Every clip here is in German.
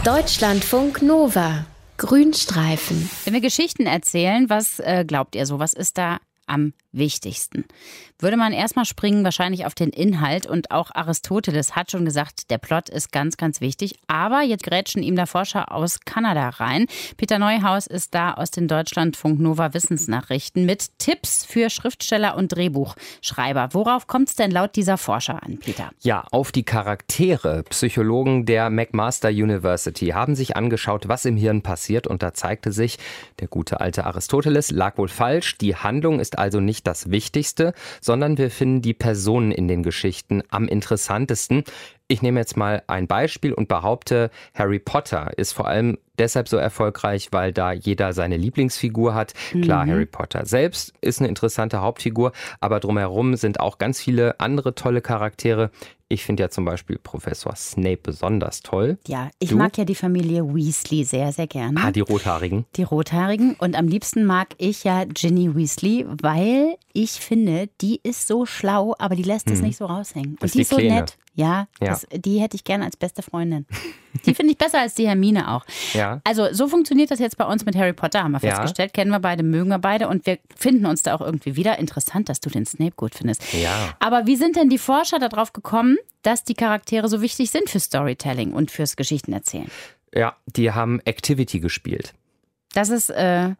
Deutschlandfunk Nova. Grünstreifen. Wenn wir Geschichten erzählen, was glaubt ihr so? Was ist da am wichtigsten? Würde man erstmal springen, wahrscheinlich auf den Inhalt. Und auch Aristoteles hat schon gesagt, der Plot ist ganz, ganz wichtig. Aber jetzt grätschen ihm der Forscher aus Kanada rein. Peter Neuhaus ist da aus den Deutschlandfunk Nova Wissensnachrichten mit Tipps für Schriftsteller und Drehbuchschreiber. Worauf kommt es denn laut dieser Forscher an, Peter? Ja, auf die Charaktere. Psychologen der McMaster University haben sich angeschaut, was im Hirn passiert. Und da zeigte sich, der gute alte Aristoteles lag wohl falsch. Die Handlung ist also nicht das Wichtigste, sondern wir finden die Personen in den Geschichten am interessantesten. Ich nehme jetzt mal ein Beispiel und behaupte, Harry Potter ist vor allem deshalb so erfolgreich, weil da jeder seine Lieblingsfigur hat. Klar, Harry Potter selbst ist eine interessante Hauptfigur, aber drumherum sind auch ganz viele andere tolle Charaktere. Ich finde ja zum Beispiel Professor Snape besonders toll. Ja, ich mag ja die Familie Weasley sehr, sehr gerne. Ah, die Rothaarigen. Die Rothaarigen. Und am liebsten mag ich ja Ginny Weasley, weil ich finde, die ist so schlau, aber die lässt es nicht so raushängen. Und die ist so nett. Ja, die hätte ich gerne als beste Freundin. Die finde ich besser als die Hermine auch. Ja. Also so funktioniert das jetzt bei uns mit Harry Potter, haben wir festgestellt. Kennen wir beide, mögen wir beide und wir finden uns da auch irgendwie wieder. Interessant, dass du den Snape gut findest. Ja. Aber wie sind denn die Forscher darauf gekommen, dass die Charaktere so wichtig sind für Storytelling und fürs Geschichtenerzählen? Ja, die haben Activity gespielt. Das ist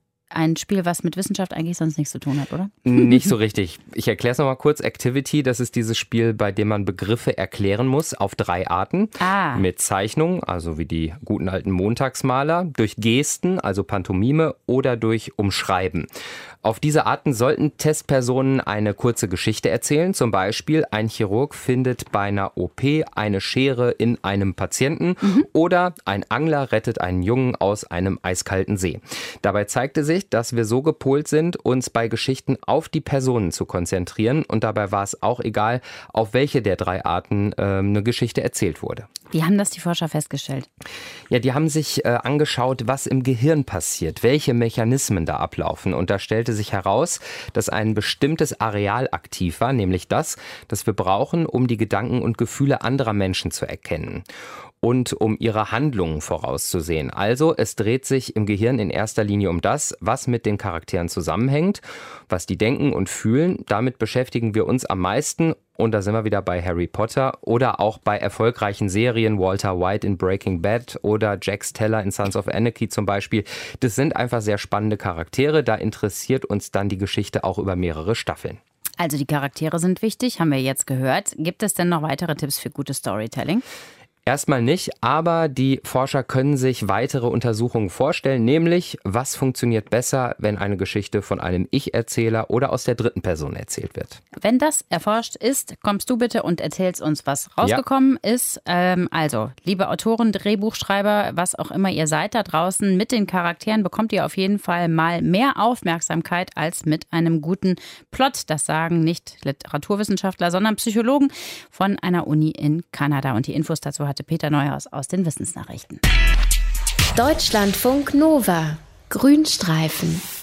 ein Spiel, was mit Wissenschaft eigentlich sonst nichts zu tun hat, oder? Nicht so richtig. Ich erkläre es nochmal kurz. Activity, das ist dieses Spiel, bei dem man Begriffe erklären muss auf 3 Arten. Mit Zeichnung, also wie die guten alten Montagsmaler, durch Gesten, also Pantomime, oder durch Umschreiben. Auf diese Arten sollten Testpersonen eine kurze Geschichte erzählen. Zum Beispiel, ein Chirurg findet bei einer OP eine Schere in einem Patienten oder ein Angler rettet einen Jungen aus einem eiskalten See. Dabei zeigte sich, dass wir so gepolt sind, uns bei Geschichten auf die Personen zu konzentrieren. Und dabei war es auch egal, auf welche der 3 Arten eine Geschichte erzählt wurde. Wie haben das die Forscher festgestellt? Ja, die haben sich angeschaut, was im Gehirn passiert, welche Mechanismen da ablaufen. Und da stellte sich heraus, dass ein bestimmtes Areal aktiv war, nämlich das wir brauchen, um die Gedanken und Gefühle anderer Menschen zu erkennen und um ihre Handlungen vorauszusehen. Also es dreht sich im Gehirn in erster Linie um das, was mit den Charakteren zusammenhängt, was die denken und fühlen. Damit beschäftigen wir uns am meisten. Und da sind wir wieder bei Harry Potter oder auch bei erfolgreichen Serien, Walter White in Breaking Bad oder Jax Teller in Sons of Anarchy zum Beispiel. Das sind einfach sehr spannende Charaktere. Da interessiert uns dann die Geschichte auch über mehrere Staffeln. Also die Charaktere sind wichtig, haben wir jetzt gehört. Gibt es denn noch weitere Tipps für gutes Storytelling? Erstmal nicht, aber die Forscher können sich weitere Untersuchungen vorstellen, nämlich was funktioniert besser, wenn eine Geschichte von einem Ich-Erzähler oder aus der dritten Person erzählt wird. Wenn das erforscht ist, kommst du bitte und erzählst uns, was rausgekommen ist. Also, liebe Autoren, Drehbuchschreiber, was auch immer ihr seid da draußen, mit den Charakteren bekommt ihr auf jeden Fall mal mehr Aufmerksamkeit als mit einem guten Plot. Das sagen nicht Literaturwissenschaftler, sondern Psychologen von einer Uni in Kanada. Und die Infos dazu hatte Peter Neuhaus aus den Wissensnachrichten. Deutschlandfunk Nova. Grünstreifen.